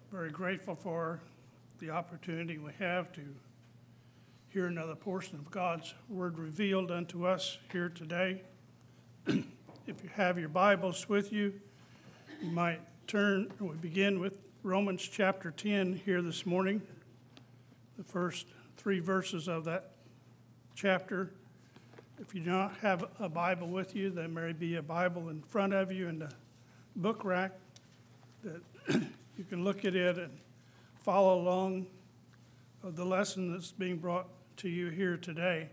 Very grateful for the opportunity we have to hear another portion of God's word revealed unto us here today. If you have your Bibles with you, you might turn. We begin with Romans chapter 10 here this morning, the first 3 verses of that chapter. If you do not have a Bible with you, there may be a Bible in front of you in the book rack that you can look at it and follow along of the lesson that's being brought to you here today.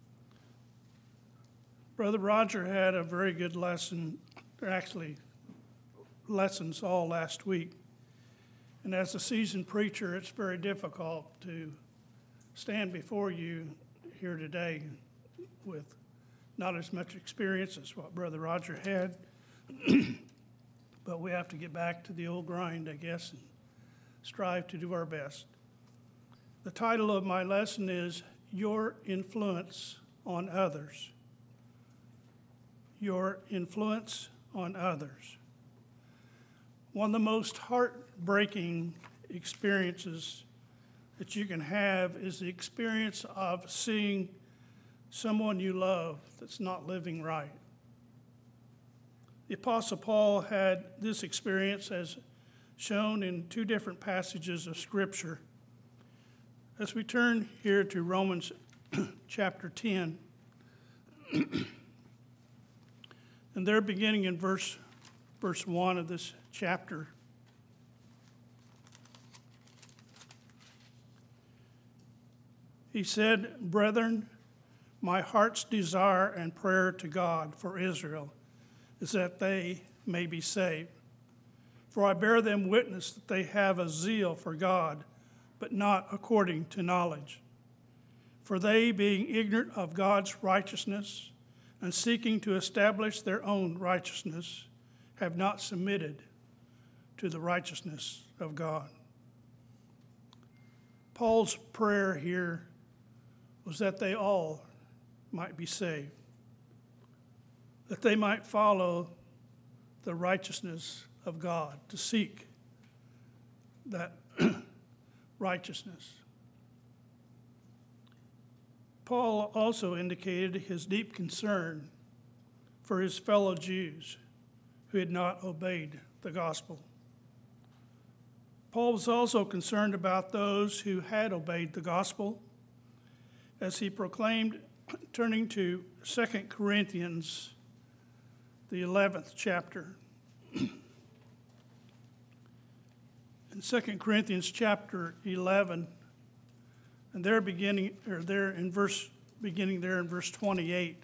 Brother Roger had a very good lesson, or actually lessons all last week. And as a seasoned preacher, it's very difficult to stand before you here today with not as much experience as what Brother Roger had. But we have to get back to the old grind, I guess, and strive to do our best. The title of my lesson is Your Influence on Others. Your Influence on Others. One of the most heartbreaking experiences that you can have is the experience of seeing someone you love that's not living right. The Apostle Paul had this experience as shown in 2 different passages of Scripture. As we turn here to Romans chapter 10, and they're beginning in verse 1 of this chapter. He said, "Brethren, my heart's desire and prayer to God for Israel is that they may be saved. For I bear them witness that they have a zeal for God, but not according to knowledge. For they, being ignorant of God's righteousness and seeking to establish their own righteousness, have not submitted to the righteousness of God." Paul's prayer here was that they all might be saved, that they might follow the righteousness of God, to seek that righteousness. Paul also indicated his deep concern for his fellow Jews who had not obeyed the gospel. Paul was also concerned about those who had obeyed the gospel, as he proclaimed, turning to 2 Corinthians, the 11th chapter. In 2 Corinthians chapter 11, and beginning there in verse 28.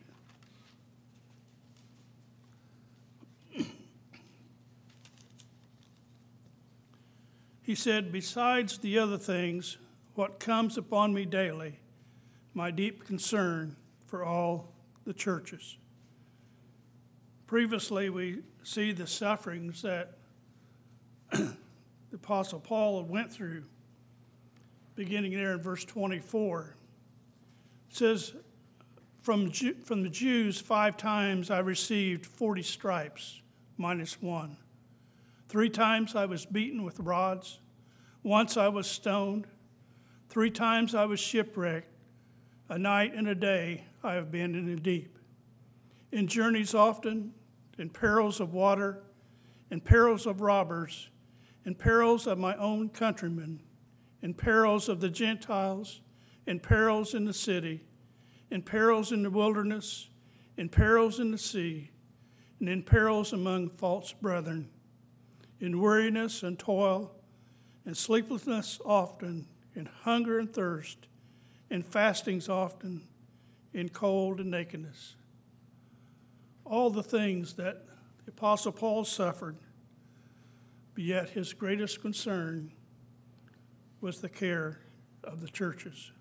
He said, "Besides the other things, what comes upon me daily, my deep concern for all the churches." Previously, we see the sufferings that the Apostle Paul went through, beginning there in verse 24. It says, from the Jews 5 times I received 40 stripes, minus 1. 3 times I was beaten with rods. Once I was stoned. 3 times I was shipwrecked. A night and a day I have been in the deep. In journeys often, in perils of water, in perils of robbers, in perils of my own countrymen, in perils of the Gentiles, in perils in the city, in perils in the wilderness, in perils in the sea, and in perils among false brethren, in weariness and toil, in sleeplessness often, in hunger and thirst, in fastings often, in cold and nakedness. All the things that the Apostle Paul suffered, but yet his greatest concern was the care of the churches.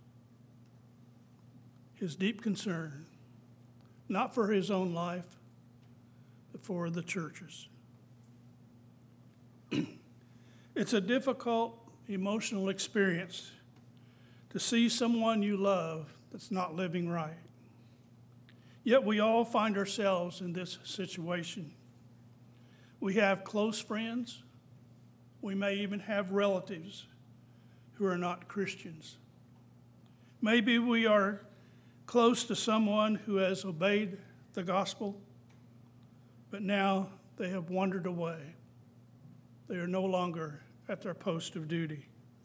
His deep concern, not for his own life, but for the churches. It's a difficult emotional experience to see someone you love that's not living right. Yet we all find ourselves in this situation. We have close friends We may even have relatives who are not Christians. Maybe we are close to someone who has obeyed the gospel, but now they have wandered away. They are no longer at their post of duty.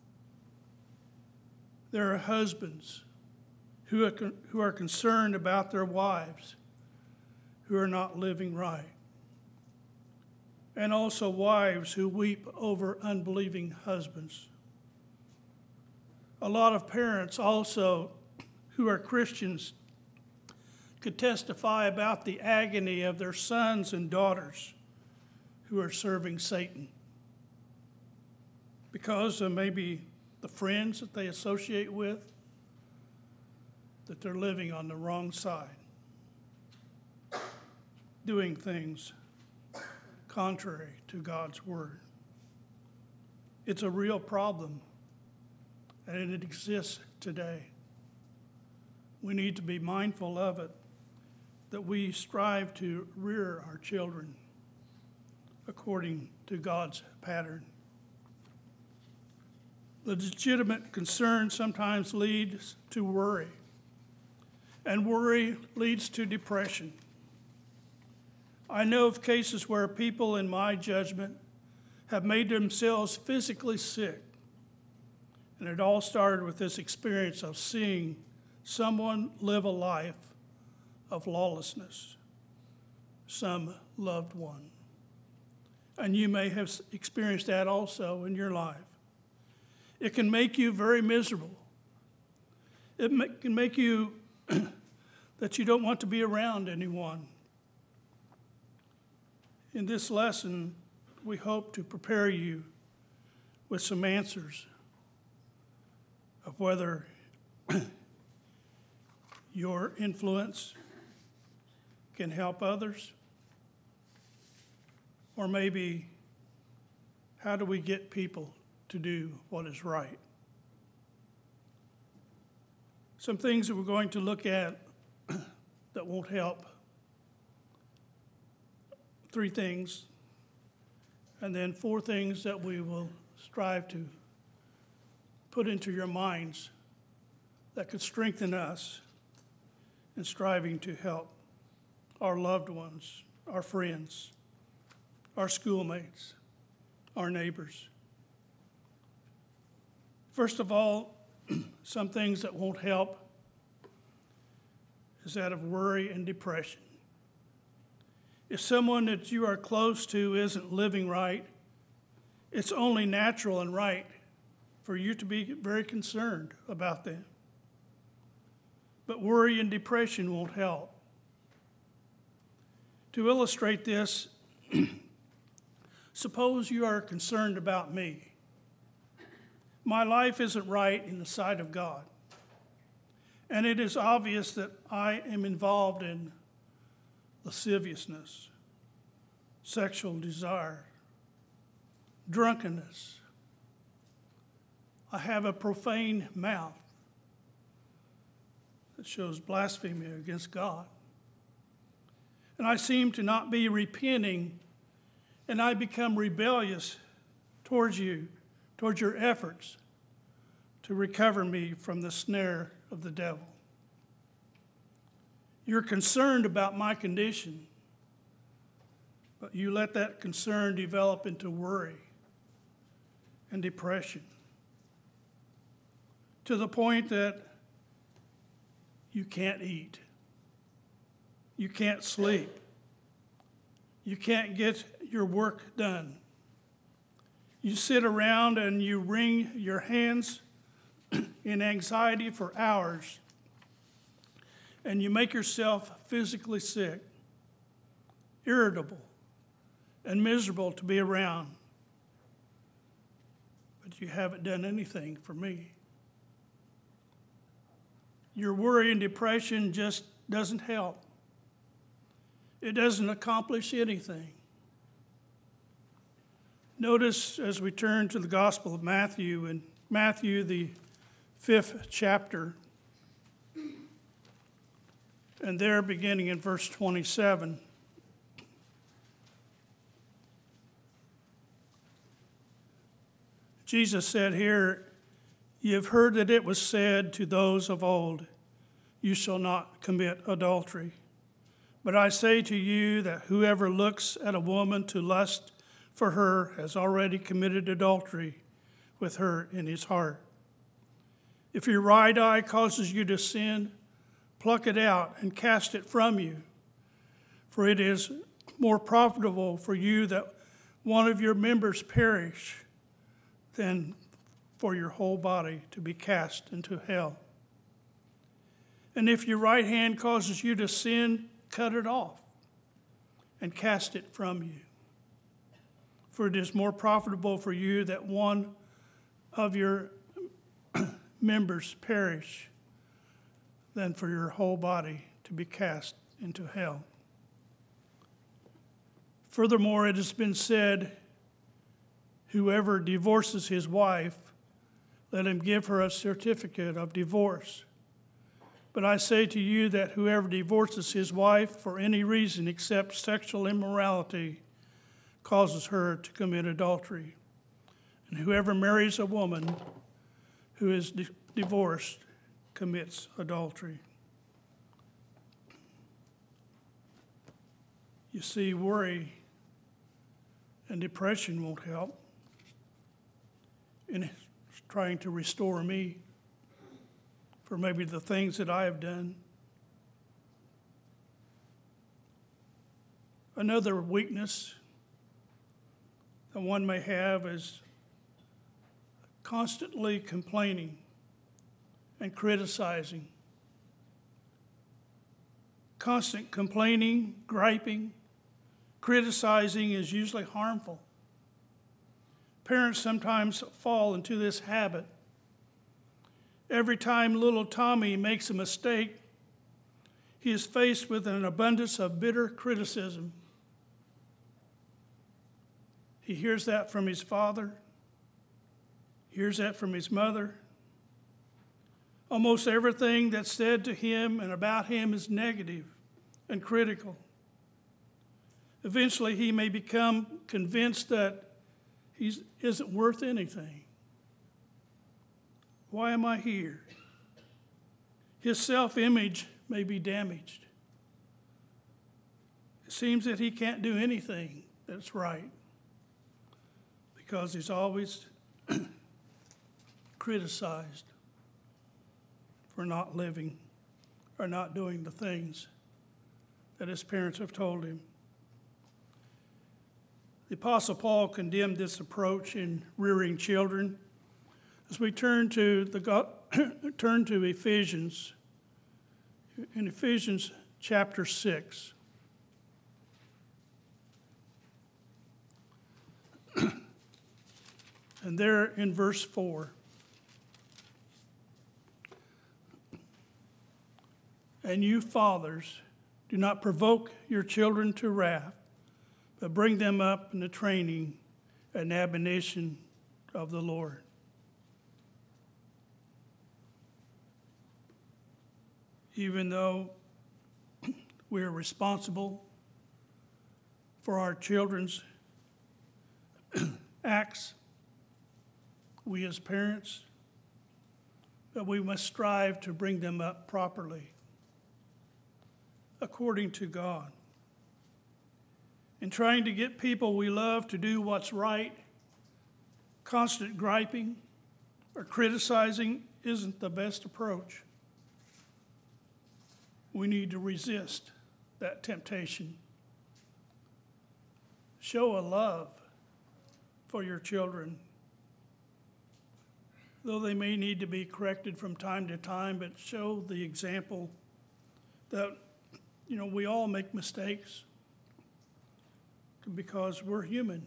There are husbands who are concerned about their wives who are not living right. And also wives who weep over unbelieving husbands. A lot of parents also who are Christians could testify about the agony of their sons and daughters who are serving Satan because of maybe the friends that they associate with, that they're living on the wrong side, doing things contrary to God's word. It's a real problem, and it exists today. We need to be mindful of it, that we strive to rear our children according to God's pattern. The legitimate concern sometimes leads to worry, and worry leads to depression. I know of cases where people, in my judgment, have made themselves physically sick, and it all started with this experience of seeing someone live a life of lawlessness, some loved one. And you may have experienced that also in your life. It can make you very miserable. It can make you that you don't want to be around anyone. In this lesson, we hope to prepare you with some answers of whether your influence can help others, or maybe how do we get people to do what is right. Some things that we're going to look at that won't help. 3 things, and then 4 things that we will strive to put into your minds that could strengthen us in striving to help our loved ones, our friends, our schoolmates, our neighbors. First of all, some things that won't help is that of worry and depression. If someone that you are close to isn't living right, it's only natural and right for you to be very concerned about them. But worry and depression won't help. To illustrate this, suppose you are concerned about me. My life isn't right in the sight of God, and it is obvious that I am involved in lasciviousness, sexual desire, drunkenness. I have a profane mouth that shows blasphemy against God. And I seem to not be repenting, and I become rebellious towards you, towards your efforts to recover me from the snare of the devil. You're concerned about my condition, but you let that concern develop into worry and depression to the point that you can't eat, you can't sleep, you can't get your work done. You sit around and you wring your hands in anxiety for hours, and you make yourself physically sick, irritable, and miserable to be around. But you haven't done anything for me. Your worry and depression just doesn't help. It doesn't accomplish anything. Notice as we turn to the Gospel of Matthew, in Matthew, the 5th chapter, and there beginning in verse 27, Jesus said here, "You have heard that it was said to those of old, 'You shall not commit adultery.' But I say to you that whoever looks at a woman to lust for her has already committed adultery with her in his heart. If your right eye causes you to sin, pluck it out and cast it from you. For it is more profitable for you that one of your members perish than for your whole body to be cast into hell. And if your right hand causes you to sin, cut it off and cast it from you. For it is more profitable for you that one of your members perish than for your whole body to be cast into hell. Furthermore, it has been said, whoever divorces his wife, let him give her a certificate of divorce. But I say to you that whoever divorces his wife for any reason except sexual immorality causes her to commit adultery. And whoever marries a woman who is divorced commits adultery." You see, worry and depression won't help in trying to restore me for maybe the things that I have done. Another weakness that one may have is constantly complaining and criticizing. Constant complaining, griping, criticizing is usually harmful. Parents sometimes fall into this habit. Every time little Tommy makes a mistake, he is faced with an abundance of bitter criticism. He hears that from his father, hears that from his mother. Almost everything that's said to him and about him is negative and critical. Eventually, he may become convinced that he isn't worth anything. Why am I here? His self-image may be damaged. It seems that he can't do anything that's right because he's always criticized for not living or not doing the things that his parents have told him. The Apostle Paul condemned this approach in rearing children. As we turn to Ephesians, in Ephesians chapter 6, and there in verse 4, "And you fathers, do not provoke your children to wrath, but bring them up in the training and admonition of the Lord." Even though we are responsible for our children's acts, we as parents, that we must strive to bring them up properly, according to God. In trying to get people we love to do what's right, constant griping or criticizing isn't the best approach. We need to resist that temptation. Show a love for your children, though they may need to be corrected from time to time, but show the example that, we all make mistakes because we're human.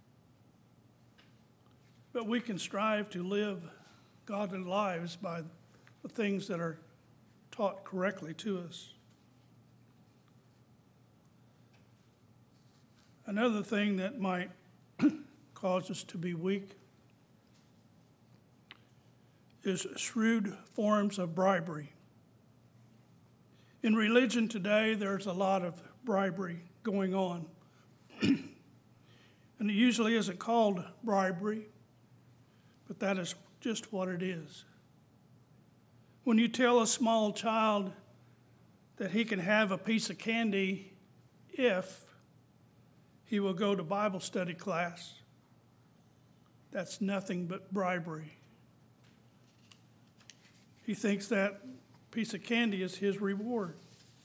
But we can strive to live godly lives by the things that are taught correctly to us. Another thing that might cause us to be weak is shrewd forms of bribery. In religion today, there's a lot of bribery going on. And it usually isn't called bribery. but that is just what it is. When you tell a small child that he can have a piece of candy if he will go to Bible study class, that's nothing but bribery. He thinks that piece of candy is his reward.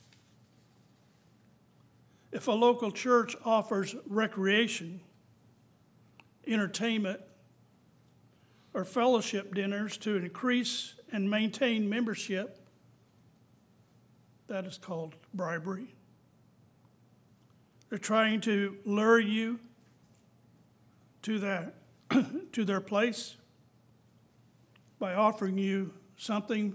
If a local church offers recreation, entertainment, or fellowship dinners to increase and maintain membership, that is called bribery. They're trying to lure you to their place by offering you something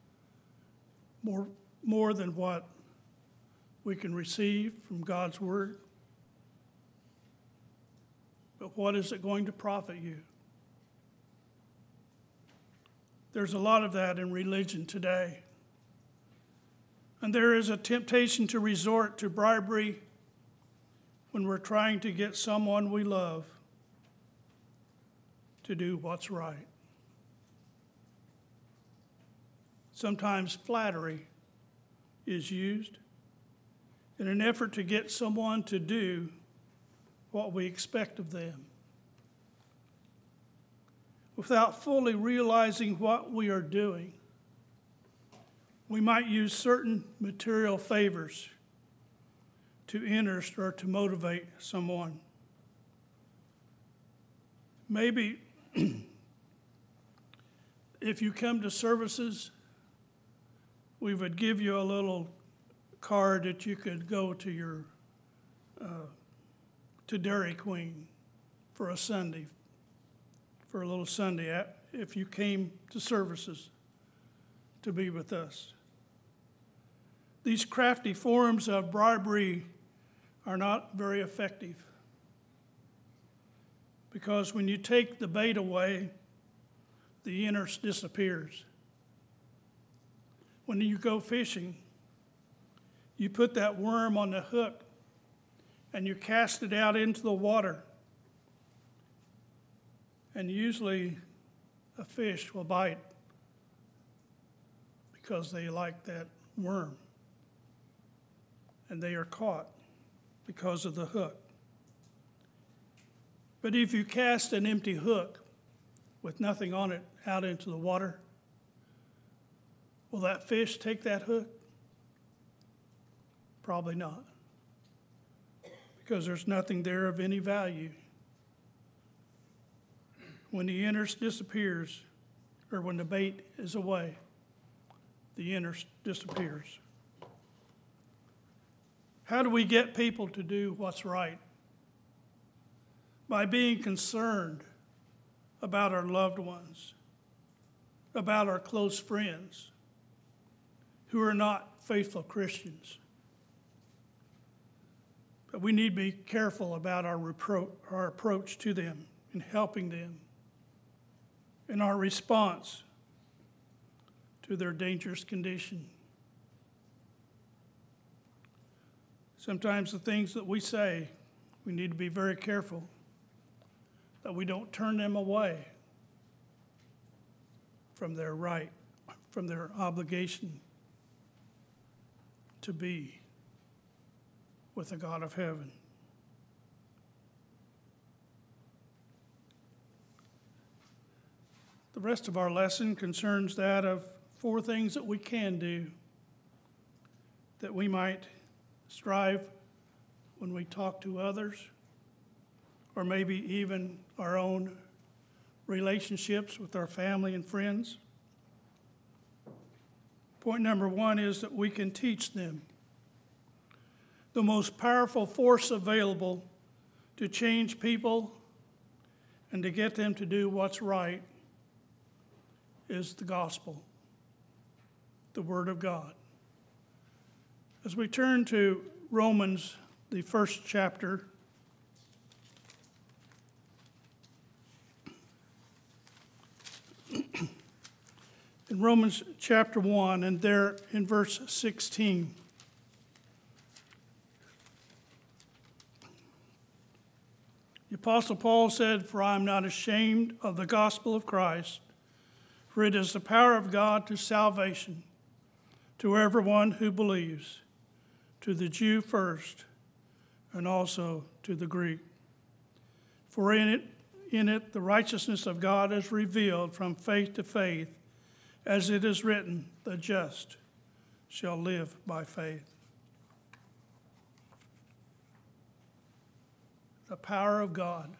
more than what we can receive from God's word. But what is it going to profit you? There's a lot of that in religion today. And there is a temptation to resort to bribery when we're trying to get someone we love to do what's right. Sometimes flattery is used in an effort to get someone to do what we expect of them. Without fully realizing what we are doing, we might use certain material favors to interest or to motivate someone. Maybe if you come to services, we would give you a little card that you could go to to Dairy Queen for a Sunday, for a little Sunday, if you came to services to be with us. These crafty forms of bribery are not very effective, because when you take the bait away, the interest disappears. When you go fishing, you put that worm on the hook and you cast it out into the water. And usually a fish will bite because they like that worm. And they are caught because of the hook. But if you cast an empty hook with nothing on it out into the water, will that fish take that hook? Probably not, because there's nothing there of any value. When the interest disappears, or when the bait is away, the interest disappears. How do we get people to do what's right? By being concerned about our loved ones, about our close friends who are not faithful Christians. But we need to be careful about our approach to them in helping them, in our response to their dangerous condition. Sometimes the things that we say, we need to be very careful that we don't turn them away from their right, from their obligation to be with the God of heaven. The rest of our lesson concerns that of 4 things that we can do that we might strive when we talk to others, or maybe even our own relationships with our family and friends. Point number 1 is that we can teach them. The most powerful force available to change people and to get them to do what's right is the gospel, the Word of God. As we turn to Romans, the 1st chapter, in Romans chapter 1, and there in verse 16, the Apostle Paul said, "For I am not ashamed of the gospel of Christ, for it is the power of God to salvation to everyone who believes, to the Jew first, and also to the Greek. For in it the righteousness of God is revealed from faith to faith, as it is written, the just shall live by faith." The power of God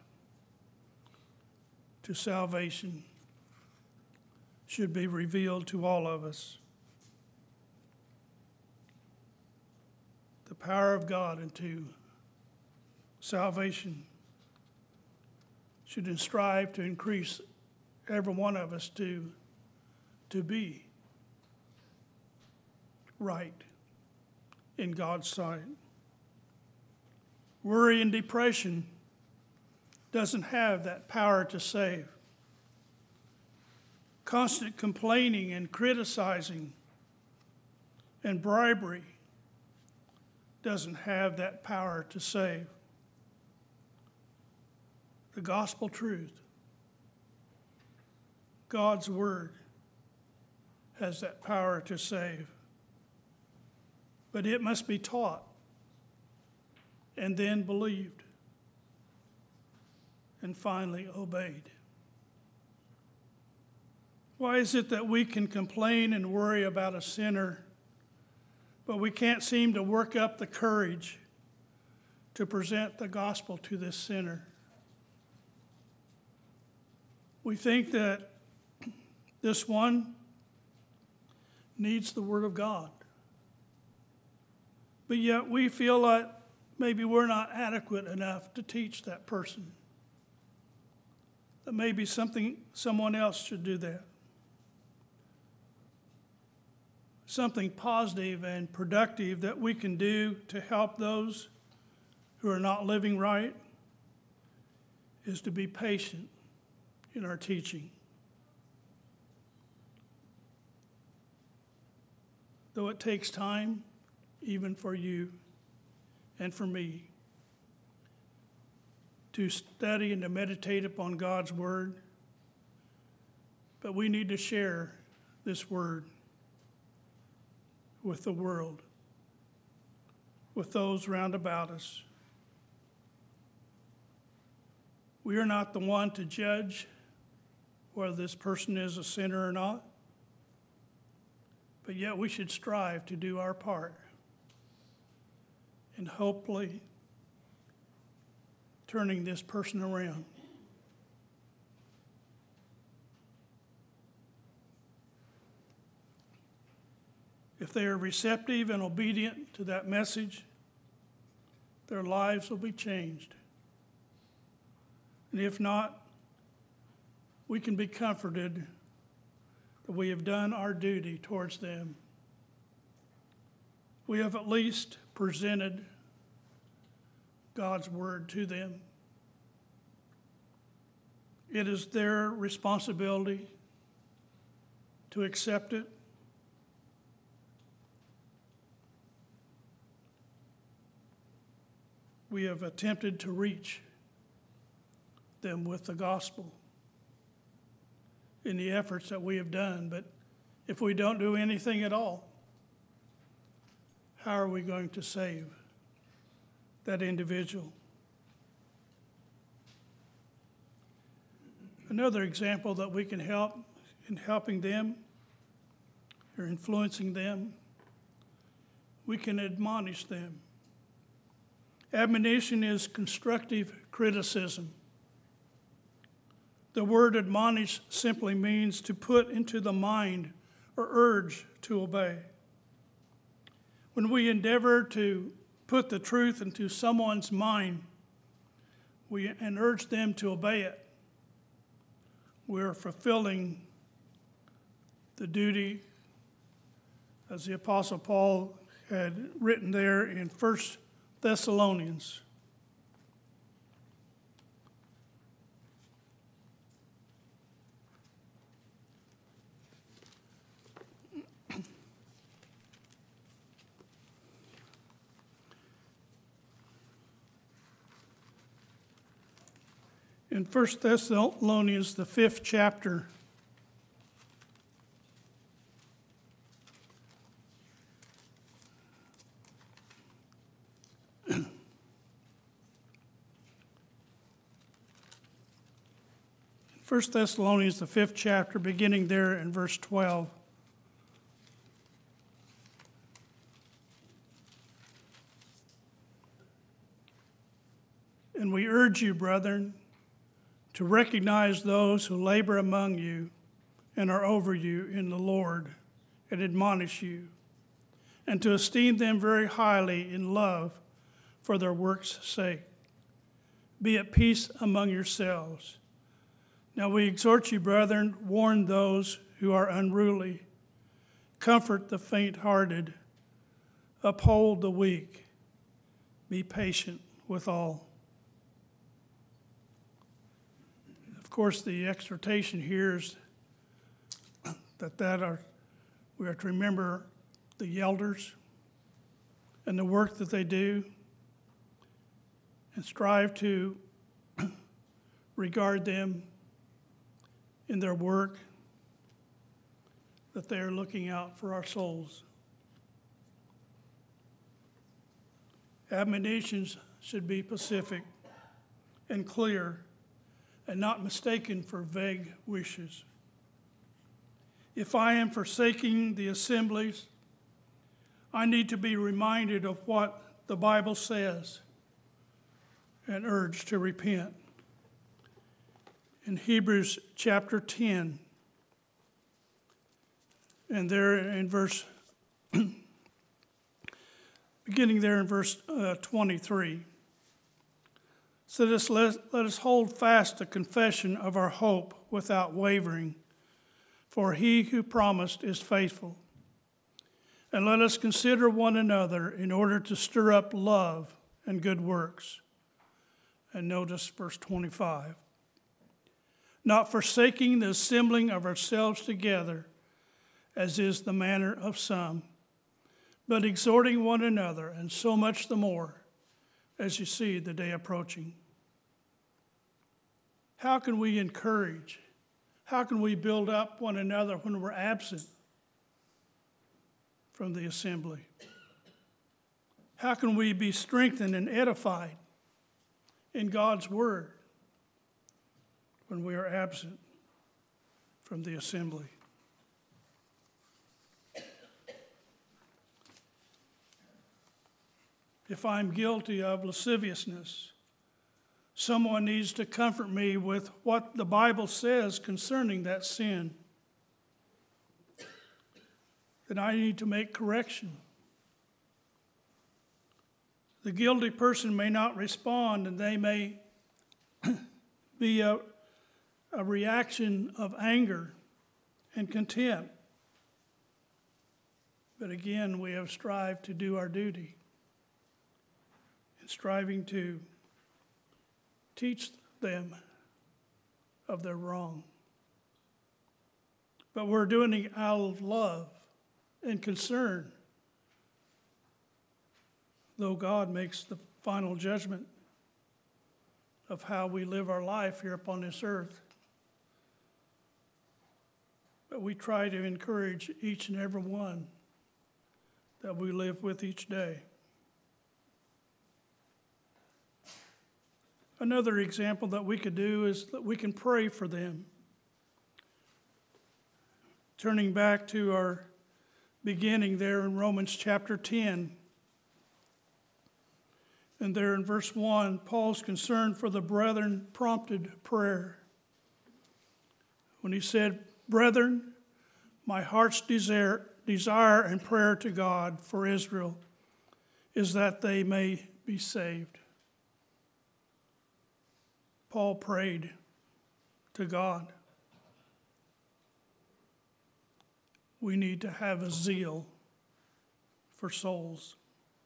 to salvation should be revealed to all of us. The power of God into salvation should strive to increase every one of us to be right in God's sight. Worry and depression doesn't have that power to save. Constant complaining and criticizing and bribery doesn't have that power to save. The gospel truth, God's word, has that power to save. But it must be taught and then believed and finally obeyed. Why is it that we can complain and worry about a sinner, but we can't seem to work up the courage to present the gospel to this sinner? We think that this one needs the Word of God, but yet we feel like maybe we're not adequate enough to teach that person, that maybe someone else should do that. Something positive and productive that we can do to help those who are not living right is to be patient in our teaching. Though it takes time, even for you and for me, to study and to meditate upon God's word, but we need to share this word with the world, with those round about us. We are not the one to judge whether this person is a sinner or not, but yet we should strive to do our part in hopefully turning this person around. If they are receptive and obedient to that message, their lives will be changed. And if not, we can be comforted that we have done our duty towards them. We have at least presented God's word to them. It is their responsibility to accept it. We have attempted to reach them with the gospel in the efforts that we have done, but if we don't do anything at all, how are we going to save that individual? Another example that we can help in helping them or influencing them, we can admonish them. Admonition is constructive criticism. The word admonish simply means to put into the mind or urge to obey. When we endeavor to put the truth into someone's mind and urge them to obey it, we're fulfilling the duty, as the Apostle Paul had written there in 1 Thessalonians. In 1 Thessalonians, the 5th chapter, First Thessalonians, the 5th chapter, beginning there in verse 12. And we urge you, brethren, to recognize those who labor among you and are over you in the Lord and admonish you, and to esteem them very highly in love for their work's sake. Be at peace among yourselves. Now we exhort you, brethren, warn those who are unruly, comfort the faint-hearted, uphold the weak, be patient with all. Of course, the exhortation here is we are to remember the elders and the work that they do, and strive to regard them in their work, that they are looking out for our souls. Admonitions should be specific and clear and not mistaken for vague wishes. If I am forsaking the assemblies, I need to be reminded of what the Bible says and urged to repent. In Hebrews chapter 10, and there in verse, beginning there in verse 23, so let us hold fast the confession of our hope without wavering, for he who promised is faithful. And let us consider one another in order to stir up love and good works. And notice verse 25. Not forsaking the assembling of ourselves together, as is the manner of some, but exhorting one another, and so much the more as you see the day approaching. How can we encourage? How can we build up one another when we're absent from the assembly? How can we be strengthened and edified in God's word when we are absent from the assembly? If I'm guilty of lasciviousness, someone needs to comfort me with what the Bible says concerning that sin. That I need to make correction. The guilty person may not respond, and they may be a reaction of anger and contempt. But again, we have strived to do our duty and striving to teach them of their wrong. But we're doing it out of love and concern, though God makes the final judgment of how we live our life here upon this earth. But we try to encourage each and every one that we live with each day. Another example that we could do is that we can pray for them. Turning back to our beginning there in Romans chapter 10, and there in verse 1, Paul's concern for the brethren prompted prayer. When he said, "Brethren, my heart's desire and prayer to God for Israel is that they may be saved." Paul prayed to God. We need to have a zeal for souls.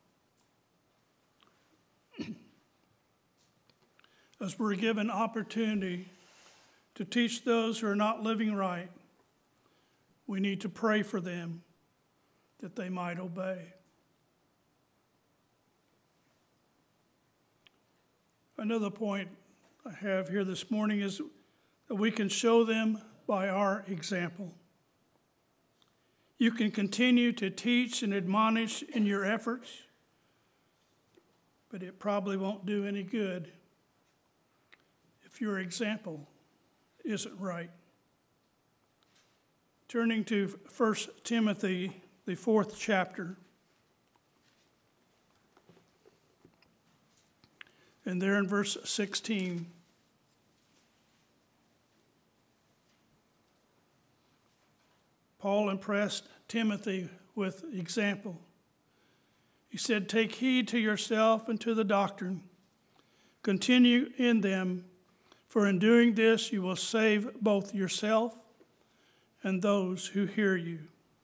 As we're given opportunity to teach those who are not living right, we need to pray for them that they might obey. Another point I have here this morning is that we can show them by our example. You can continue to teach and admonish in your efforts, but it probably won't do any good if your example isn't right. Turning to 1 Timothy, the 4th chapter. And there in verse 16, Paul impressed Timothy with example. He said, "Take heed to yourself and to the doctrine. Continue in them, for in doing this you will save both yourself and those who hear you."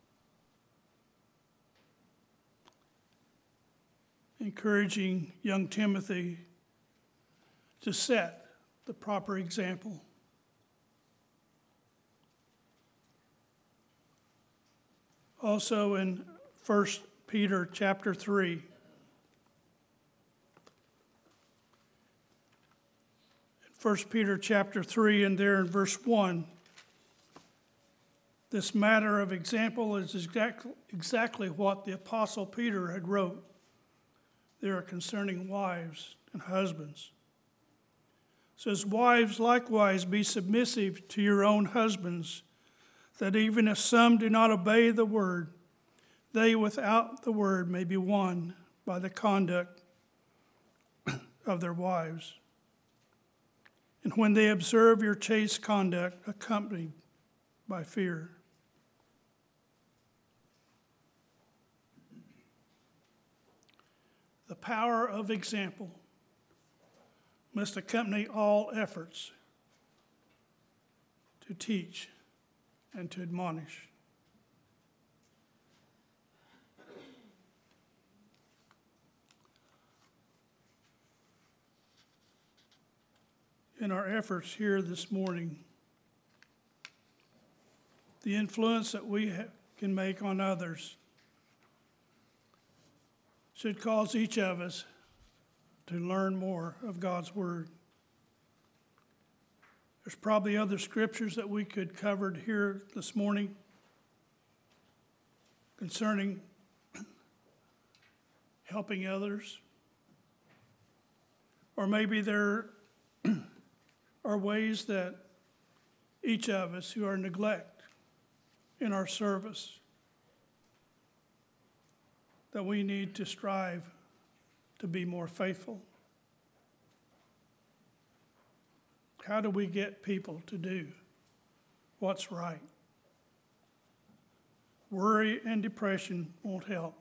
Encouraging young Timothy to set the proper example. Also in 1 Peter chapter 3. In 1 Peter chapter 3 and there in verse 1, this matter of example is exactly what the Apostle Peter had wrote there concerning wives and husbands. It says, "Wives, likewise be submissive to your own husbands, that even if some do not obey the word, they without the word may be won by the conduct of their wives. And when they observe your chaste conduct accompanied by fear." The power of example must accompany all efforts to teach and to admonish. In our efforts here this morning, the influence that we can make on others should cause each of us to learn more of God's Word. There's probably other scriptures that we could cover here this morning concerning helping others. Or maybe there are ways that each of us who are neglect in our service that we need to strive to be more faithful. How do we get people to do what's right? Worry and depression won't help.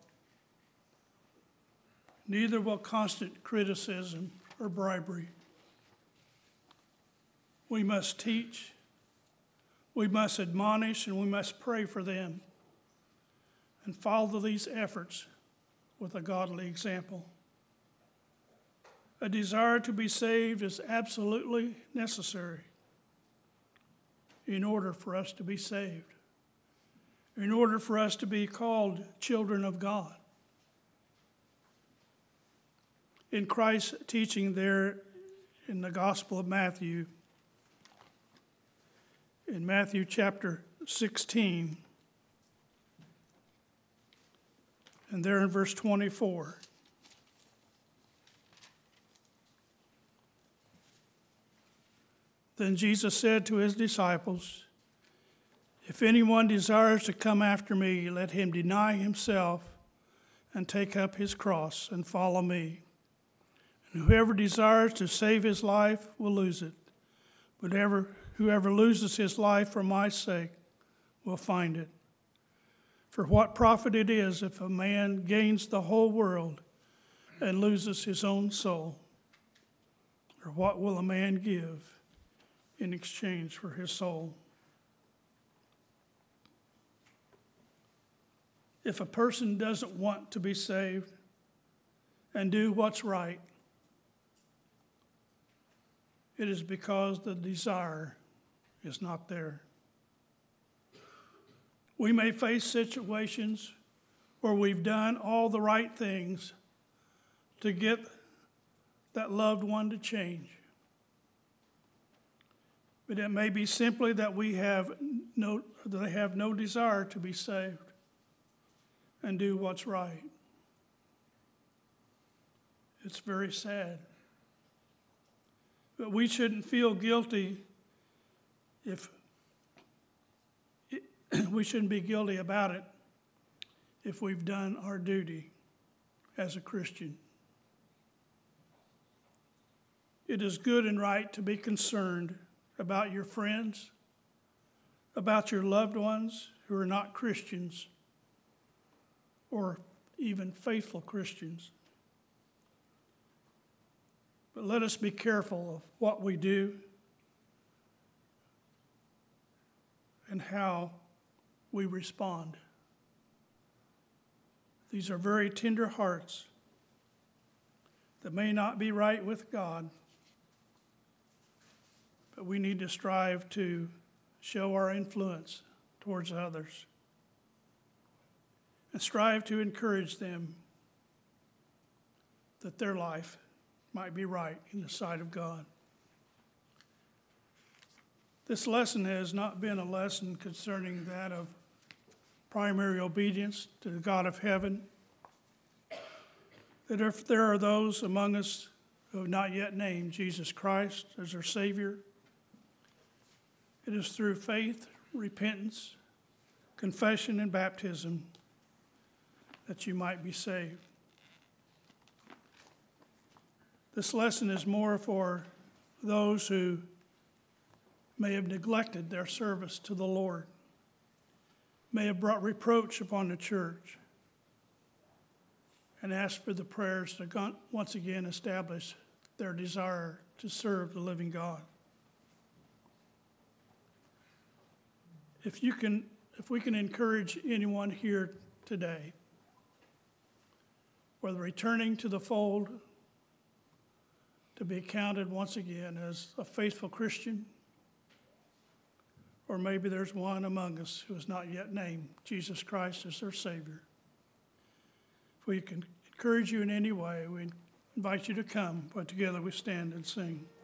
Neither will constant criticism or bribery. We must teach, we must admonish, and we must pray for them and follow these efforts with a godly example. A desire to be saved is absolutely necessary in order for us to be saved, in order for us to be called children of God. In Christ's teaching there in the Gospel of Matthew, in Matthew chapter 16, and there in verse 24, "Then Jesus said to his disciples, 'If anyone desires to come after me, let him deny himself and take up his cross and follow me. And whoever desires to save his life will lose it, but whoever loses his life for my sake will find it. For what profit it is if a man gains the whole world and loses his own soul? Or what will a man give in exchange for his soul?'" If a person doesn't want to be saved and do what's right, it is because the desire is not there. We may face situations where we've done all the right things to get that loved one to change. But it may be simply that they have no desire to be saved and do what's right. It's very sad. But we shouldn't feel guilty we shouldn't be guilty about it if we've done our duty as a Christian. It is good and right to be concerned about your friends, about your loved ones who are not Christians or even faithful Christians. But let us be careful of what we do and how we respond. These are very tender hearts that may not be right with God, but we need to strive to show our influence towards others and strive to encourage them that their life might be right in the sight of God. This lesson has not been a lesson concerning that of primary obedience to the God of heaven. That if there are those among us who have not yet named Jesus Christ as their Savior, it is through faith, repentance, confession, and baptism that you might be saved. This lesson is more for those who may have neglected their service to the Lord, may have brought reproach upon the church, and ask for the prayers to once again establish their desire to serve the living God. If we can encourage anyone here today, whether returning to the fold to be counted once again as a faithful Christian, or maybe there's one among us who has not yet named Jesus Christ as their Savior. If we can encourage you in any way, we invite you to come, but together we stand and sing.